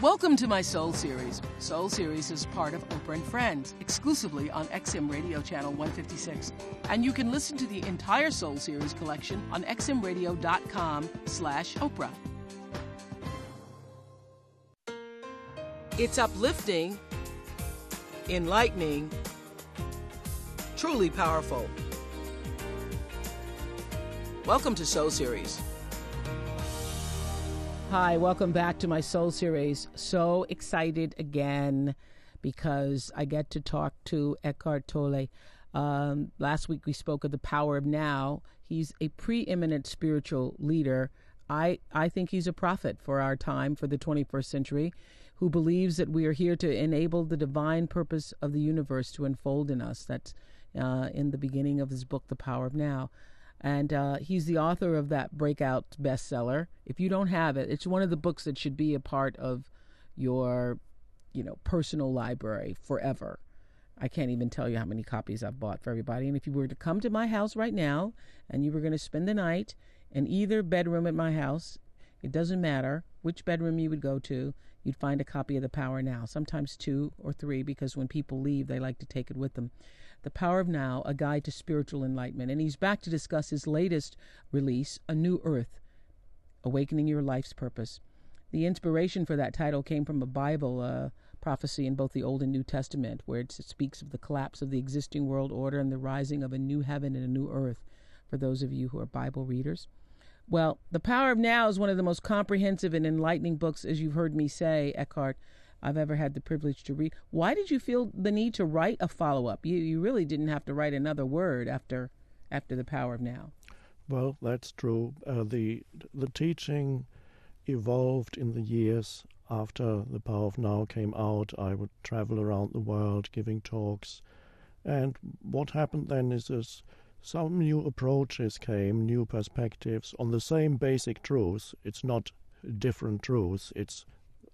Welcome to my Soul Series. Soul Series is part of Oprah and Friends, exclusively on XM Radio Channel 156. And you can listen to the entire Soul Series collection on xmradio.com/Oprah. It's uplifting, enlightening, truly powerful. Welcome to Soul Series. Hi, welcome back to my Soul Series. So excited again because I get to talk to Eckhart Tolle. Last week we spoke of the power of now. He's a preeminent spiritual leader. I think he's a prophet for our time, for the 21st century, who believes that we are here to enable the divine purpose of the universe to unfold in us. That's in the beginning of his book, The Power of Now. And he's the author of that breakout bestseller. If you don't have it, it's one of the books that should be a part of your, personal library forever. I can't even tell you how many copies I've bought for everybody. And if you were to come to my house right now and you were going to spend the night in either bedroom at my house, it doesn't matter which bedroom you would go to, you'd find a copy of The Power Now, sometimes 2 or 3, because when people leave, they like to take it with them. The Power of Now, A Guide to Spiritual Enlightenment. And he's back to discuss his latest release, A New Earth, Awakening Your Life's Purpose. The inspiration for that title came from a Bible prophecy in both the Old and New Testament, where it speaks of the collapse of the existing world order and the rising of a new heaven and a new earth, for those of you who are Bible readers. Well, The Power of Now is one of the most comprehensive and enlightening books, as you've heard me say, Eckhart, I've ever had the privilege to read. Why did you feel the need to write a follow-up? You really didn't have to write another word after The Power of Now. Well, that's true. The teaching evolved in the years after The Power of Now came out. I would travel around the world giving talks. And what happened then is some new approaches came, new perspectives on the same basic truths. It's not different truths. It's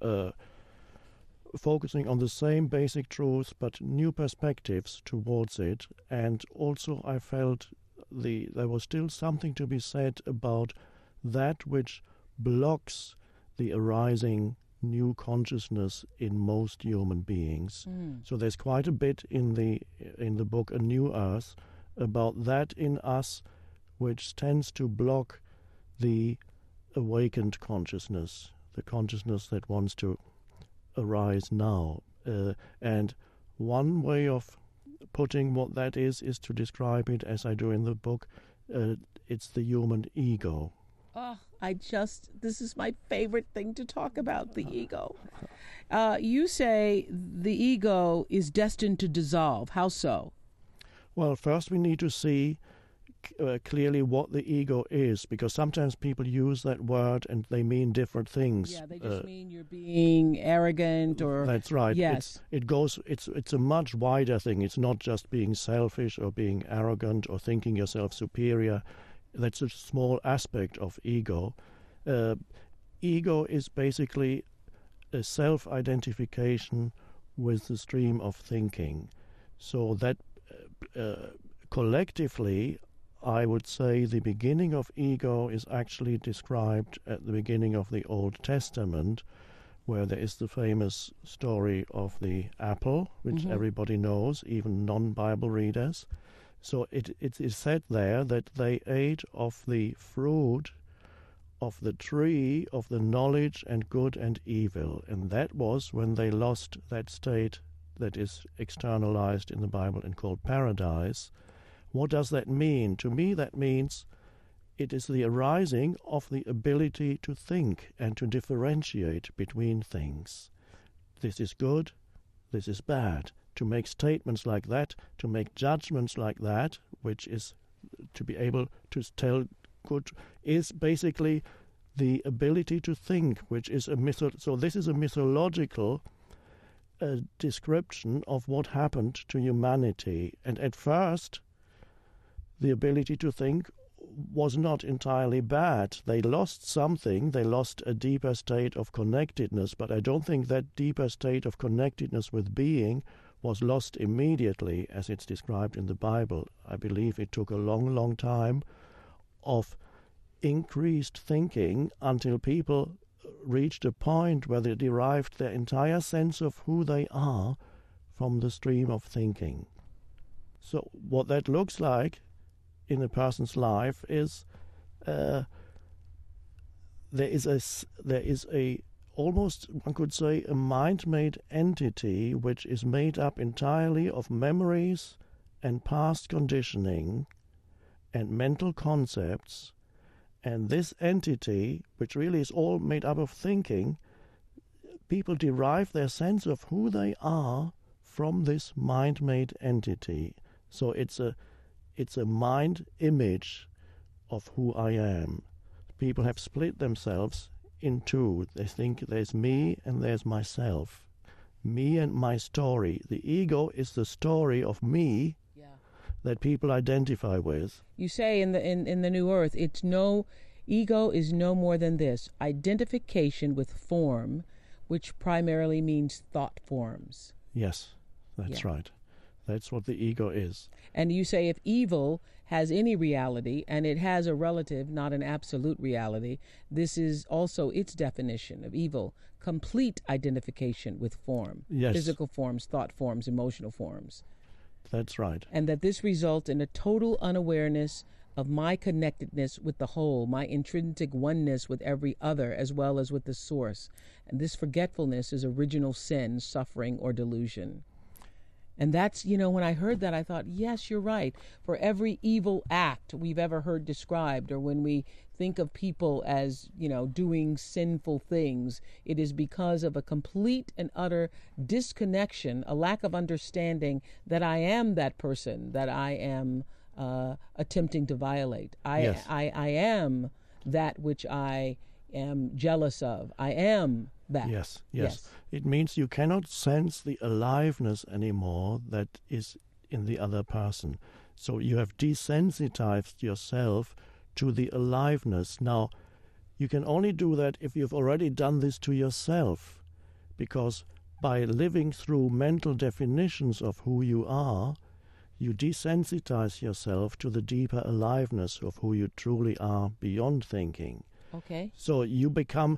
focusing on the same basic truths, but new perspectives towards it. And also I felt there was still something to be said about that which blocks the arising new consciousness in most human beings. So there's quite a bit in the book A New Earth about that in us which tends to block the awakened consciousness, the consciousness that wants to arise now. And one way of putting what that is to describe it, as I do in the book, it's the human ego. Oh, this is my favorite thing to talk about, the ego. You say the ego is destined to dissolve. How so? Well, first we need to see clearly what the ego is, because sometimes people use that word and they mean different things. Yeah, they just mean you're being arrogant or... That's right. Yes. It's a much wider thing. It's not just being selfish or being arrogant or thinking yourself superior. That's a small aspect of ego. Ego is basically a self-identification with the stream of thinking. So that collectively, I would say the beginning of ego is actually described at the beginning of the Old Testament, where there is the famous story of the apple, which everybody knows, even non-Bible readers. So it is said there that they ate of the fruit of the tree of the knowledge and good and evil. And that was when they lost that state that is externalized in the Bible and called paradise. What does that mean? To me, that means it is the arising of the ability to think and to differentiate between things. This is good, this is bad. To make statements like that, to make judgments like that, which is to be able to tell good, is basically the ability to think, which is so this is a mythological description of what happened to humanity. And at first, the ability to think was not entirely bad. They lost something. They lost a deeper state of connectedness, but I don't think that deeper state of connectedness with being was lost immediately, as it's described in the Bible. I believe it took a long, long time of increased thinking until people reached a point where they derived their entire sense of who they are from the stream of thinking. So what that looks like in a person's life is there is a almost, one could say, a mind-made entity which is made up entirely of memories and past conditioning and mental concepts. And this entity, which really is all made up of thinking, people derive their sense of who they are from this mind-made entity. So it's a mind image of who I am. People have split themselves in two. They think there's me and there's myself. Me and my story. The ego is the story of me that people identify with. You say in the New Earth, ego is no more than this: identification with form, which primarily means thought forms. Yes, that's right. That's what the ego is. And you say if evil has any reality, and it has a relative, not an absolute reality, this is also its definition of evil: complete identification with form. Yes. Physical forms, thought forms, emotional forms. That's right. And that this results in a total unawareness of my connectedness with the whole, my intrinsic oneness with every other, as well as with the source. And this forgetfulness is original sin, suffering, or delusion. And that's, when I heard that, I thought, yes, you're right. For every evil act we've ever heard described, or when we think of people as, doing sinful things, it is because of a complete and utter disconnection, a lack of understanding that I am that person that I am attempting to violate. I am that which I am jealous of. I am that. Yes. It means you cannot sense the aliveness anymore that is in the other person. So you have desensitized yourself to the aliveness. Now, you can only do that if you've already done this to yourself, because by living through mental definitions of who you are, you desensitize yourself to the deeper aliveness of who you truly are beyond thinking. Okay. So you become,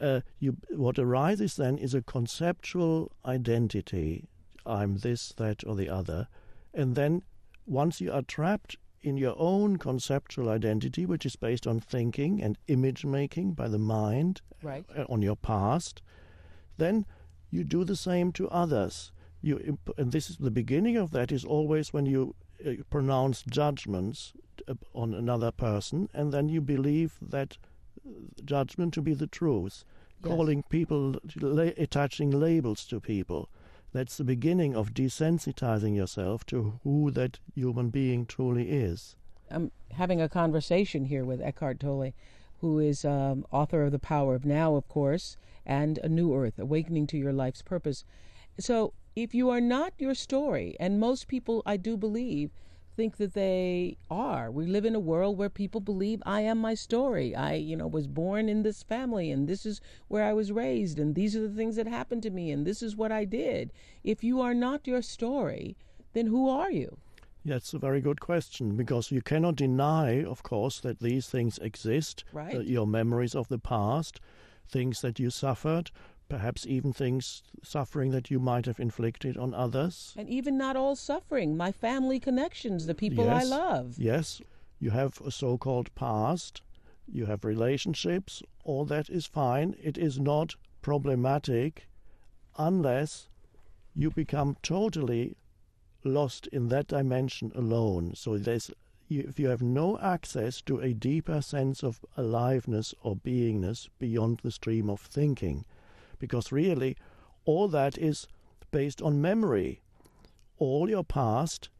what arises then is a conceptual identity. I'm this, that, or the other. And then once you are trapped in your own conceptual identity, which is based on thinking and image making by the mind, right, on your past, then you do the same to others. And this is the beginning of that is always when you pronounce judgments on another person, and then you believe that judgment to be the truth, calling people, attaching labels to people. That's the beginning of desensitizing yourself to who that human being truly is. I'm having a conversation here with Eckhart Tolle, who is author of The Power of Now, of course, and A New Earth, Awakening to Your Life's Purpose. So if you are not your story, and most people, I do believe, think that they are. We live in a world where people believe I am my story. I, was born in this family, and this is where I was raised, and these are the things that happened to me, and this is what I did. If you are not your story, then who are you? Yeah, it's a very good question, because you cannot deny, of course, that these things exist. Right. Your memories of the past, things that you suffered, perhaps even suffering that you might have inflicted on others. And even not all suffering, my family connections, the people I love. Yes, you have a so-called past, you have relationships, all that is fine. It is not problematic unless you become totally lost in that dimension alone. So if you have no access to a deeper sense of aliveness or beingness beyond the stream of thinking, because really all that is based on memory. All your past,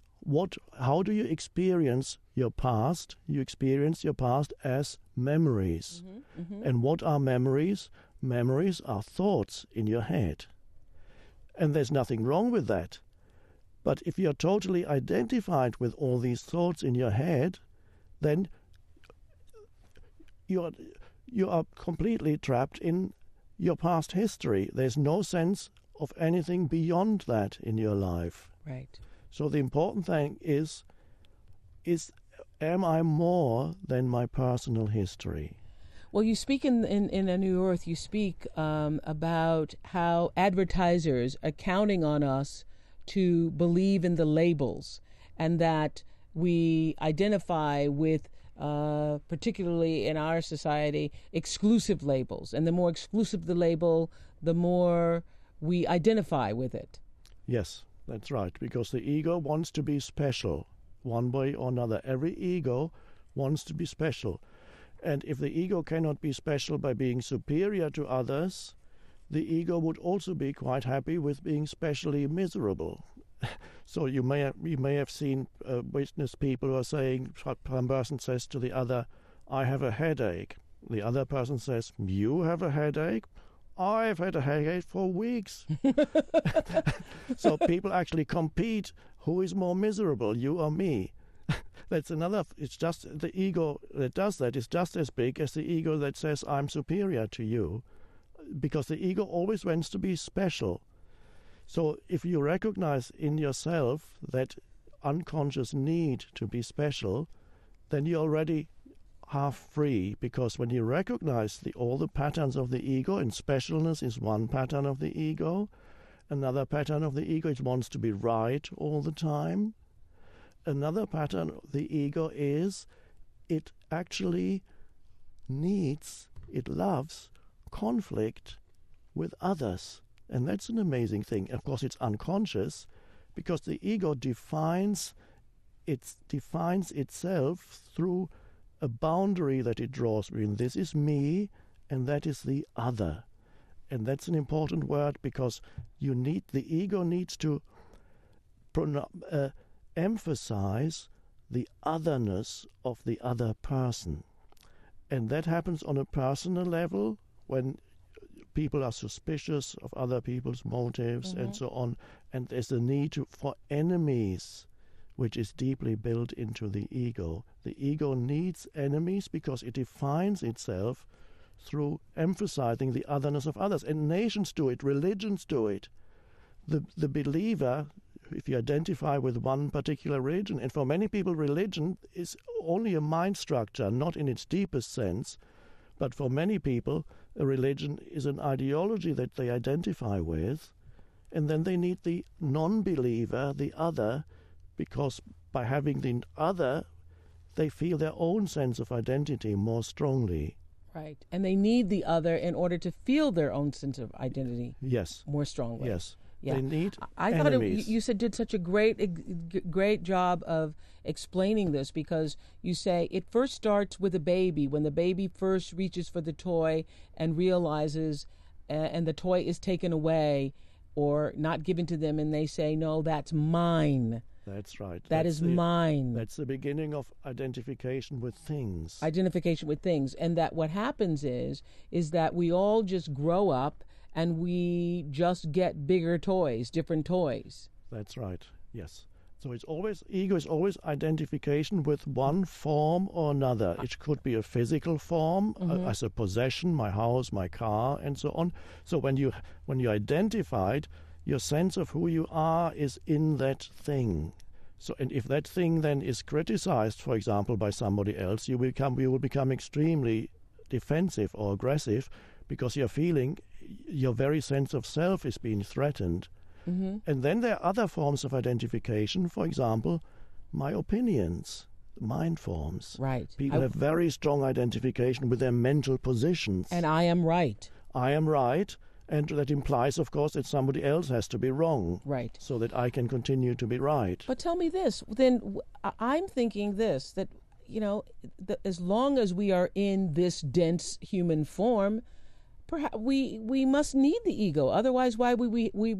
how do you experience your past? You experience your past as memories. And what are memories? Memories are thoughts in your head. And there's nothing wrong with that. But if you're totally identified with all these thoughts in your head, then you are completely trapped in your past history. There's no sense of anything beyond that in your life. Right. So the important thing is am I more than my personal history? Well, you speak in A New Earth, you speak about how advertisers are counting on us to believe in the labels, and that we identify with, particularly in our society, exclusive labels. And the more exclusive the label, the more we identify with it. Yes, that's right, because the ego wants to be special one way or another. Every ego wants to be special. And if the ego cannot be special by being superior to others, the ego would also be quite happy with being specially miserable. So you may have seen, witnessed people who are saying, one person says to the other, "I have a headache." The other person says, "You have a headache? I've had a headache for weeks." So people actually compete. Who is more miserable, you or me? That's another. It's just the ego that does that is just as big as the ego that says I'm superior to you, because the ego always wants to be special. So if you recognize in yourself that unconscious need to be special, then you're already half free, because when you recognize all the patterns of the ego, and specialness is one pattern of the ego, another pattern of the ego, it wants to be right all the time. Another pattern of the ego is it actually it loves conflict with others. And that's an amazing thing. Of course, it's unconscious, because the ego defines itself through a boundary that it draws between this is me and that is the other. And that's an important word, because the ego needs to emphasize the otherness of the other person. And that happens on a personal level when people are suspicious of other people's motives and so on. And there's a need for enemies, which is deeply built into the ego. The ego needs enemies because it defines itself through emphasizing the otherness of others. And nations do it, religions do it. The believer, if you identify with one particular religion, and for many people religion is only a mind structure, not in its deepest sense, but for many people a religion is an ideology that they identify with, and then they need the non-believer, the other, because by having the other, they feel their own sense of identity more strongly. Right. And they need the other in order to feel their own sense of identity more strongly. Yes. Yeah. They need I enemies. thought you did such a great job of explaining this, because you say it first starts with a baby, when the baby first reaches for the toy and realizes and the toy is taken away or not given to them, and they say, "No, that's mine." That's right. That is mine. That's the beginning of identification with things. Identification with things. And that what happens is that we all just grow up and we just get bigger toys, different toys. That's right, yes. So ego is always identification with one form or another. It could be a physical form, as a possession, my house, my car, and so on. So when you identified, your sense of who you are is in that thing. So, and if that thing then is criticized, for example, by somebody else, you will become extremely defensive or aggressive, because you're feeling your very sense of self is being threatened. And then there are other forms of identification. For example, my opinions, mind forms. Right. People have very strong identification with their mental positions. And I am right. I am right. And that implies, of course, that somebody else has to be wrong. Right. So that I can continue to be right. But tell me this, then I'm thinking this, that, as long as we are in this dense human form, perhaps we must need the ego. Otherwise, why would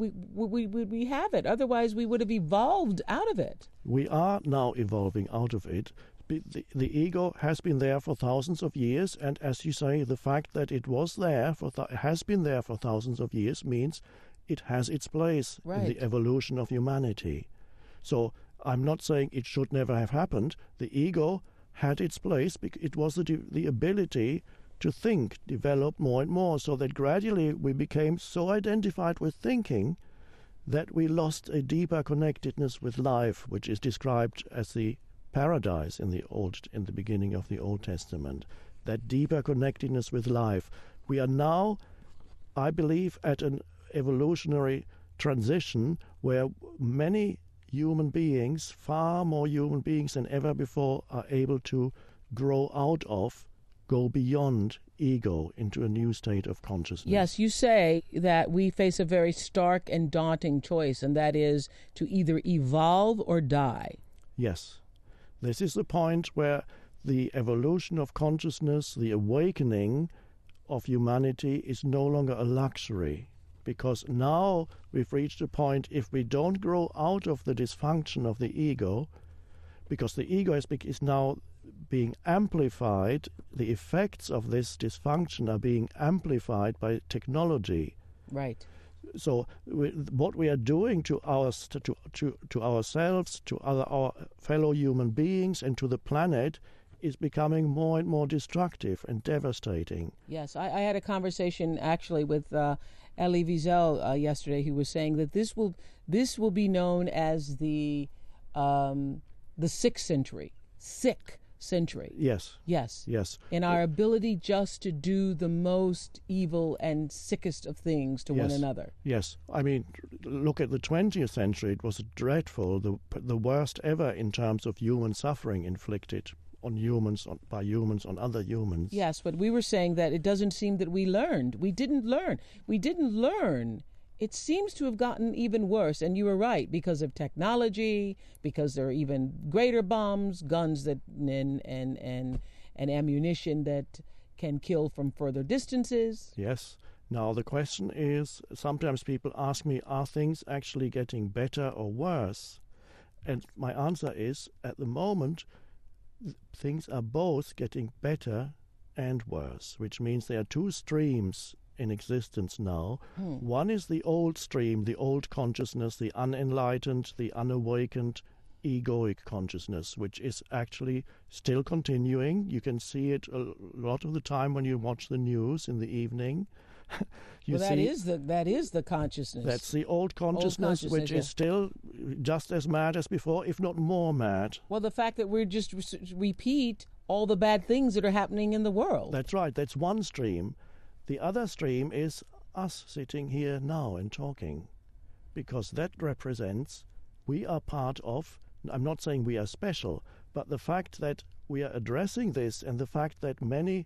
we have it? Otherwise, we would have evolved out of it. We are now evolving out of it. The ego has been there for thousands of years, and as you say, the fact that it was there has been there for thousands of years means it has its place in the evolution of humanity. So I'm not saying it should never have happened. The ego had its place because it was the ability to think developed more and more, so that gradually we became so identified with thinking that we lost a deeper connectedness with life, which is described as the paradise in the beginning of the Old Testament. that deeper connectedness with life. We are now, I believe, at an evolutionary transition where many human beings, far more human beings than ever before, are able to grow out of, go beyond ego into a new state of consciousness. Yes, you say that we face a very stark and daunting choice, and that is to either evolve or die. Yes. This is the point where the evolution of consciousness, the awakening of humanity, is no longer a luxury. Because now we've reached a point, if we don't grow out of the dysfunction of the ego, because the ego is now being amplified, the effects of this dysfunction are being amplified by technology. Right. So what we are doing to ourselves, to our fellow human beings, and to the planet is becoming more and more destructive and devastating. Yes, I had a conversation actually with Elie Wiesel yesterday, who was saying that this will be known as the 6th century. Sick century. Yes. Yes. Yes. In our ability just to do the most evil and sickest of things to one another. Yes. I mean, look at the 20th century. It was dreadful, the worst ever in terms of human suffering inflicted on humans, by humans on other humans. Yes, but we were saying that it doesn't seem that we learned. We didn't learn. It seems to have gotten even worse, and you were right, because of technology, because there are even greater bombs, guns that and ammunition that can kill from further distances. Yes. Now the question is, sometimes people ask me, are things actually getting better or worse? And my answer is, at the moment, things are both getting better and worse, which means there are two streams in existence now. One is the old stream, the old consciousness, the unenlightened, the unawakened, egoic consciousness, which is actually still continuing. You can see it a lot of the time when you watch the news in the evening. That is the consciousness. That's the old consciousness, which is still just as mad as before, if not more mad. Well, the fact that we're just repeat all the bad things that are happening in the world. That's right. That's one stream. The other stream is us sitting here now and talking, because that represents we are part of, I'm not saying we are special, but the fact that we are addressing this and the fact that many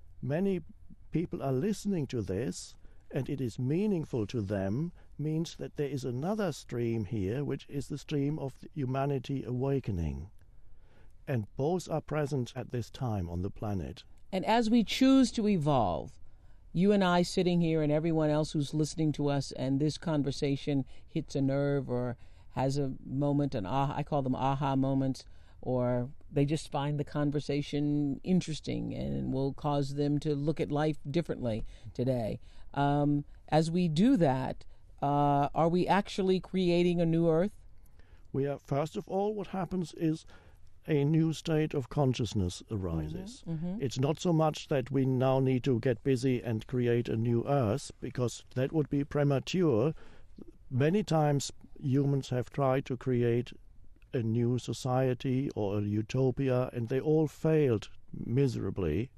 people are listening to this and it is meaningful to them means that there is another stream here, which is the stream of humanity awakening. And both are present at this time on the planet. And as we choose to evolve, you and I sitting here and everyone else who's listening to us, and this conversation hits a nerve or has a moment, I call them aha moments, or they just find the conversation interesting and will cause them to look at life differently today. As we do that, are we actually creating a new earth? We are, first of all, what happens is a new state of consciousness arises. It's not so much that we now need to get busy and create a new earth, because that would be premature. Many times humans have tried to create a new society or a utopia, and they all failed miserably.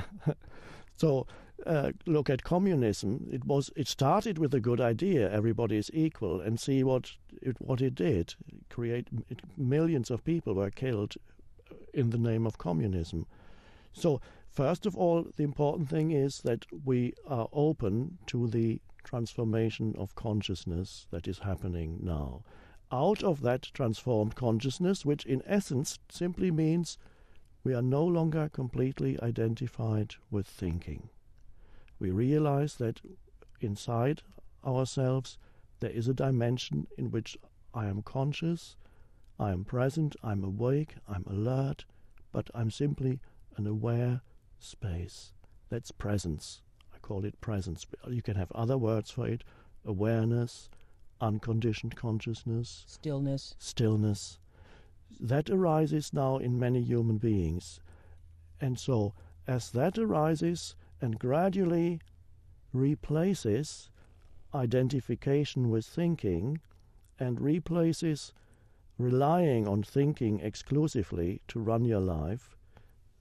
So look at communism. It started with a good idea, everybody is equal, and see what it did. Millions of people were killed in the name of communism. So first of all, the important thing is that we are open to the transformation of consciousness that is happening now. Out of that transformed consciousness, which in essence simply means we are no longer completely identified with thinking. We realize that inside ourselves there is a dimension in which I am conscious, I am present, I'm awake, I'm alert, but I'm simply an aware space. That's presence. I call it presence. You can have other words for it: awareness, unconditioned consciousness, stillness. That arises now in many human beings. And so, as that arises and gradually replaces identification with thinking and replaces relying on thinking exclusively to run your life,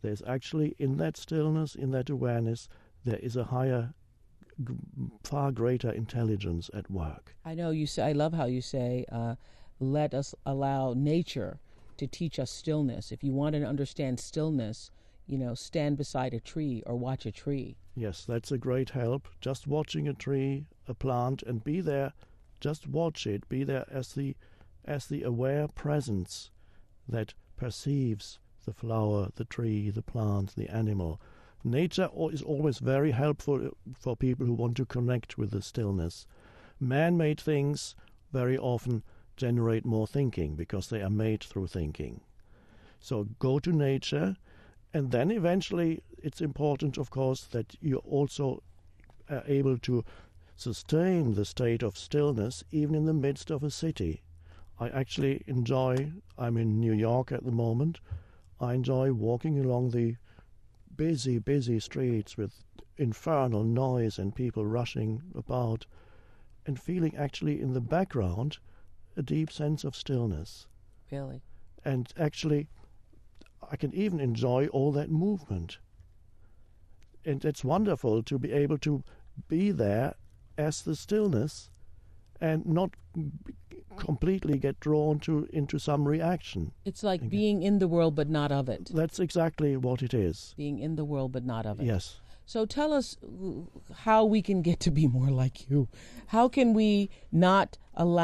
There's actually, in that stillness, in that awareness, there is a higher, far greater intelligence at work. I know you say, I love how you say, let us allow nature to teach us stillness. If you want to understand stillness, stand beside a tree or watch a tree. Yes, that's a great help. Just watching a tree, a plant, and be there. Just watch it. Be there as the aware presence that perceives the flower, the tree, the plant, the animal. Nature is always very helpful for people who want to connect with the stillness. Man-made things very often generate more thinking because they are made through thinking. So go to nature, and then eventually it's important, of course, that you also are able to sustain the state of stillness even in the midst of a city. I actually enjoy, I'm in New York at the moment, I enjoy walking along the busy streets with infernal noise and people rushing about and feeling actually in the background a deep sense of stillness. Really? And actually, I can even enjoy all that movement. And it's wonderful to be able to be there as the stillness and not completely get drawn into some reaction. It's like being in the world but not of it. That's exactly what it is. Being in the world but not of it. Yes. So tell us how we can get to be more like you. How can we not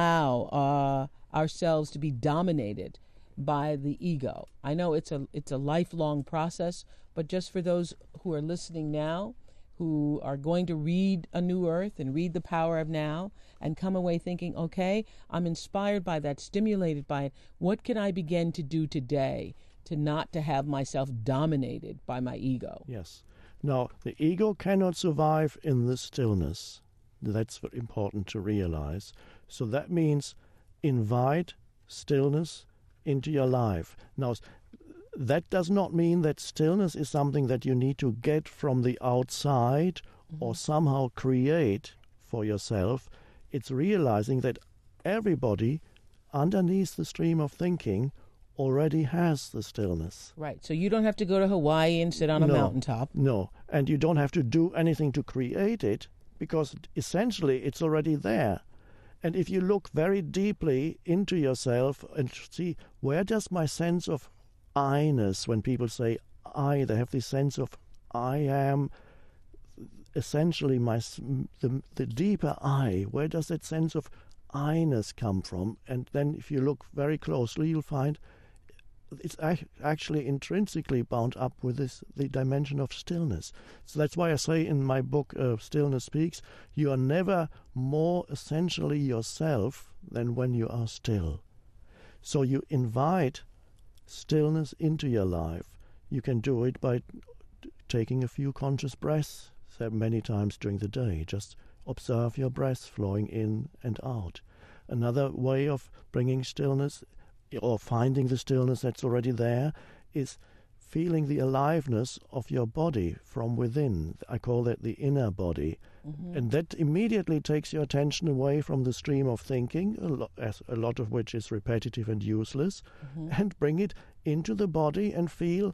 allow ourselves to be dominated by the ego? I know it's a lifelong process, but just for those who are listening now, who are going to read A New Earth and read The Power of Now and come away thinking, okay, I'm inspired by that, stimulated by it. What can I begin to do today to not to have myself dominated by my ego? Yes. Now, the ego cannot survive in the stillness. That's very important to realize. So that means invite stillness into your life. Now, that does not mean that stillness is something that you need to get from the outside or somehow create for yourself. It's realizing that everybody underneath the stream of thinking already has the stillness. Right. So you don't have to go to Hawaii and sit on a mountaintop. No. And you don't have to do anything to create it because essentially it's already there. And if you look very deeply into yourself and see, where does my sense of I-ness, when people say I, they have this sense of I am essentially the deeper I. Where does that sense of I-ness come from? And then if you look very closely, you'll find it's actually intrinsically bound up with the dimension of stillness. So that's why I say in my book, Stillness Speaks, you are never more essentially yourself than when you are still. So you invite stillness into your life. You can do it by taking a few conscious breaths many times during the day. Just observe your breaths flowing in and out. Another way of bringing stillness or finding the stillness that's already there is feeling the aliveness of your body from within. I call that the inner body. Mm-hmm. And that immediately takes your attention away from the stream of thinking, a lot of which is repetitive and useless, and bring it into the body and feel,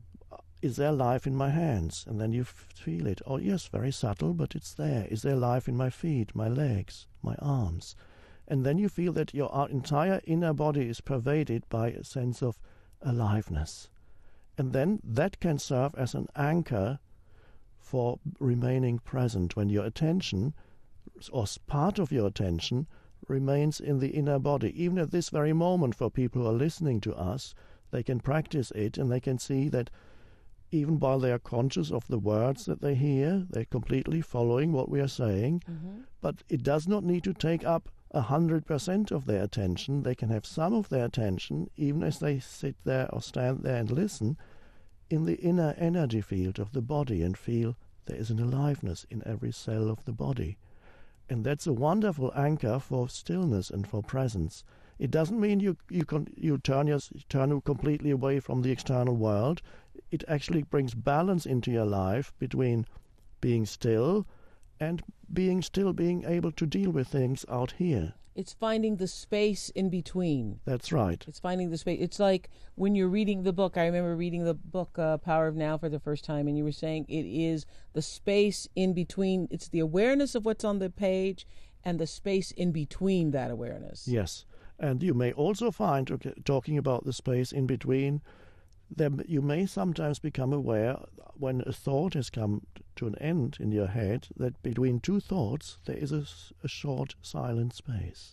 is there life in my hands? And then you feel it. Oh, yes, very subtle, but it's there. Is there life in my feet, my legs, my arms? And then you feel that your entire inner body is pervaded by a sense of aliveness. And then that can serve as an anchor for remaining present when your attention, or part of your attention, remains in the inner body. Even at this very moment, for people who are listening to us, they can practice it and they can see that even while they are conscious of the words that they hear, they're completely following what we are saying. Mm-hmm. But it does not need to take up 100% of their attention. They can have some of their attention, even as they sit there or stand there and listen, in the inner energy field of the body and feel there is an aliveness in every cell of the body. And that's a wonderful anchor for stillness and for presence. It doesn't mean you turn completely away from the external world. It actually brings balance into your life between being still and being able to deal with things out here. It's finding the space in between. That's right. It's finding the space. It's like when you're reading the book. I remember reading the book Power of Now for the first time, and you were saying it is the space in between. It's the awareness of what's on the page and the space in between that awareness. Yes. And you may also find, talking about the space in between, then you may sometimes become aware when a thought has come to an end in your head that between two thoughts there is a short silent space.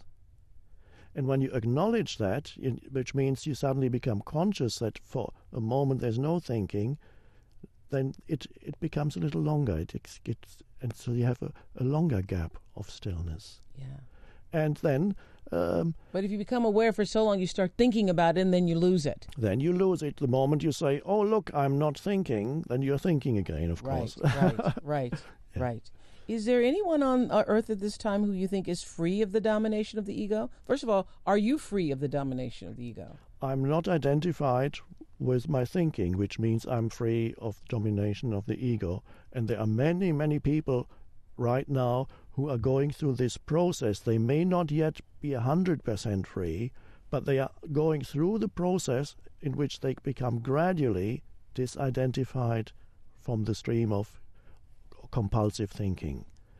And when you acknowledge that, which means you suddenly become conscious that for a moment there's no thinking, then it becomes a little longer. And so you have a longer gap of stillness. Yeah. And then... but if you become aware for so long, you start thinking about it, and then you lose it. Then you lose it. The moment you say, oh, look, I'm not thinking, then you're thinking again, of course. Right. Is there anyone on Earth at this time who you think is free of the domination of the ego? First of all, are you free of the domination of the ego? I'm not identified with my thinking, which means I'm free of domination of the ego. And there are many, many people right now who are going through this process. They may not yet be 100% free, but they are going through the process in which they become gradually disidentified from the stream of compulsive thinking.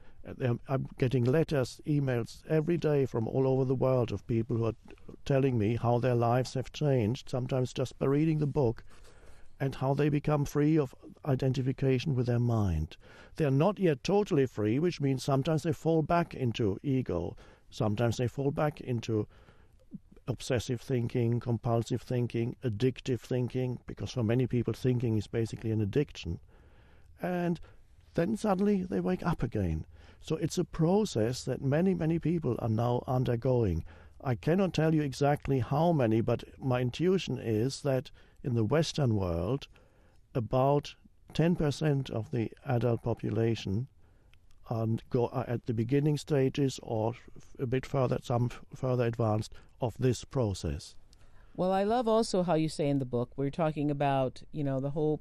I'm getting letters, emails every day from all over the world of people who are telling me how their lives have changed, sometimes just by reading the book, and how they become free of identification with their mind. They are not yet totally free, which means sometimes they fall back into ego. Sometimes they fall back into obsessive thinking, compulsive thinking, addictive thinking, because for many people thinking is basically an addiction. And then suddenly they wake up again. So it's a process that many, many people are now undergoing. I cannot tell you exactly how many, but my intuition is that in the Western world, about 10% of the adult population are at the beginning stages or a bit further, some further advanced, of this process. Well, I love also how you say in the book, we're talking about, the whole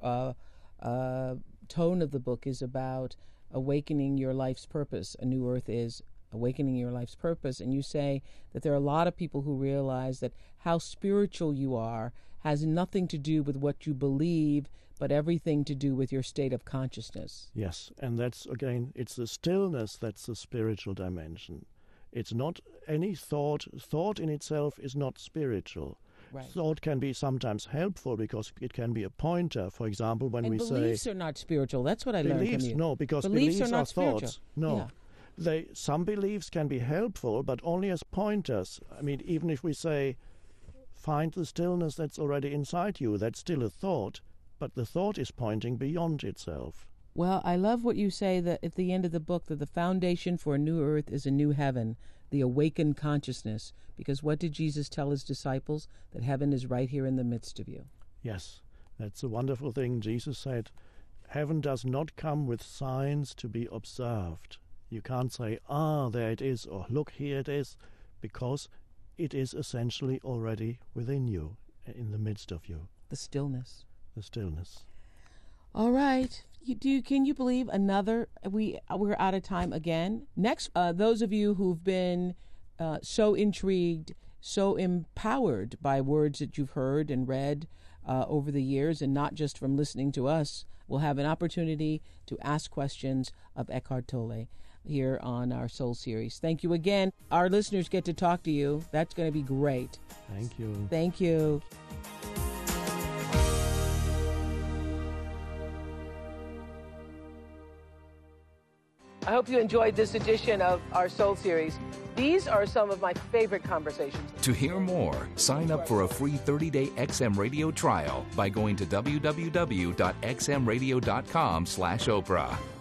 tone of the book is about awakening your life's purpose. A New Earth is awakening your life's purpose. And you say that there are a lot of people who realize that how spiritual you are has nothing to do with what you believe, but everything to do with your state of consciousness. Yes, and that's, again, it's the stillness that's the spiritual dimension. It's not any thought. Thought in itself is not spiritual. Right. Thought can be sometimes helpful because it can be a pointer. For example, when we say... beliefs are not spiritual. That's what I learned from you. No, because beliefs are not thoughts. No. Yeah. Some beliefs can be helpful, but only as pointers. I mean, even if we say, find the stillness that's already inside you, that's still a thought, but the thought is pointing beyond itself. Well, I love what you say that at the end of the book, that the foundation for a new earth is a new heaven, the awakened consciousness. Because what did Jesus tell his disciples? That heaven is right here in the midst of you. Yes, that's a wonderful thing. Jesus said, heaven does not come with signs to be observed. You can't say, there it is, or look, here it is, because it is essentially already within you, in the midst of you. The stillness. The stillness. All right. Can you believe we're out of time again? Next, those of you who've been so intrigued, so empowered by words that you've heard and read over the years, and not just from listening to us, will have an opportunity to ask questions of Eckhart Tolle here on our Soul Series. Thank you again. Our listeners get to talk to you. That's going to be great. Thank you. Thank you. I hope you enjoyed this edition of our Soul Series. These are some of my favorite conversations. To hear more, sign up for a free 30-day XM Radio trial by going to www.xmradio.com/Oprah.